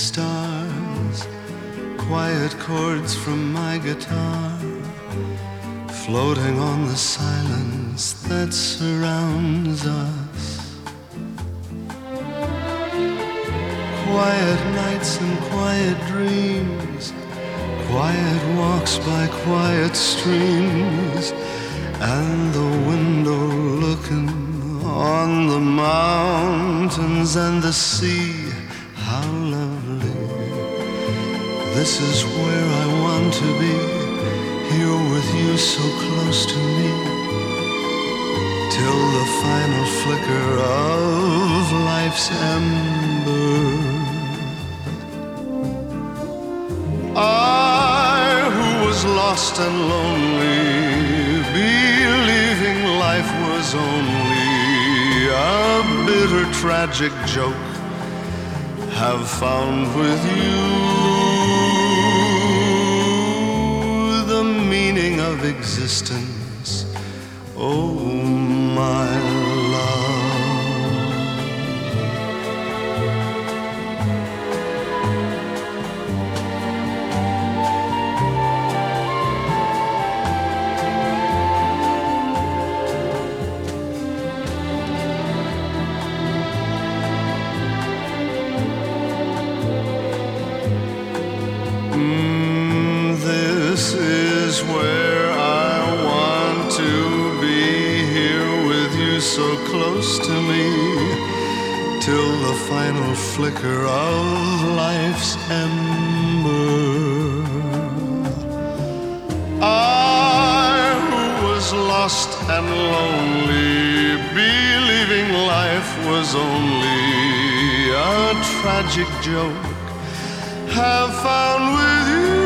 stars, quiet chords from my guitar, floating on the silence that surrounds us. Quiet nights and quiet dreams, quiet walks by quiet streams, and the window looking on the mountains and the sea. How lovely. This is where I want to be, here with you so close to me, till the final flicker of life's ember. I, who was lost and lonely, believing life was only a bitter, tragic joke, have found with you the meaning of existence, oh my love. This is where I want to be, here with you so close to me, till the final flicker of life's ember. I, who was lost and lonely, believing life was only a tragic joke, have found with you